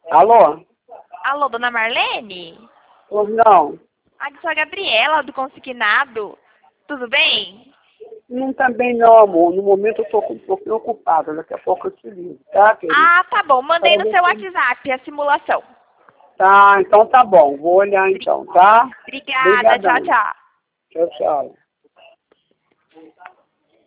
Alô? Alô, dona Marlene? Pois não. Aqui sou a Gabriela, do Consignado. Tudo bem? Não tá bem não, amor. No momento eu tô um pouco preocupada. Daqui a pouco eu te ligo, tá, querido? Ah, tá bom. Mandei Para no seu você. WhatsApp a simulação. Tá, então tá bom. Vou olhar então, tá? Obrigada. Tchau, Obrigadão. tchau. Tchau, tchau.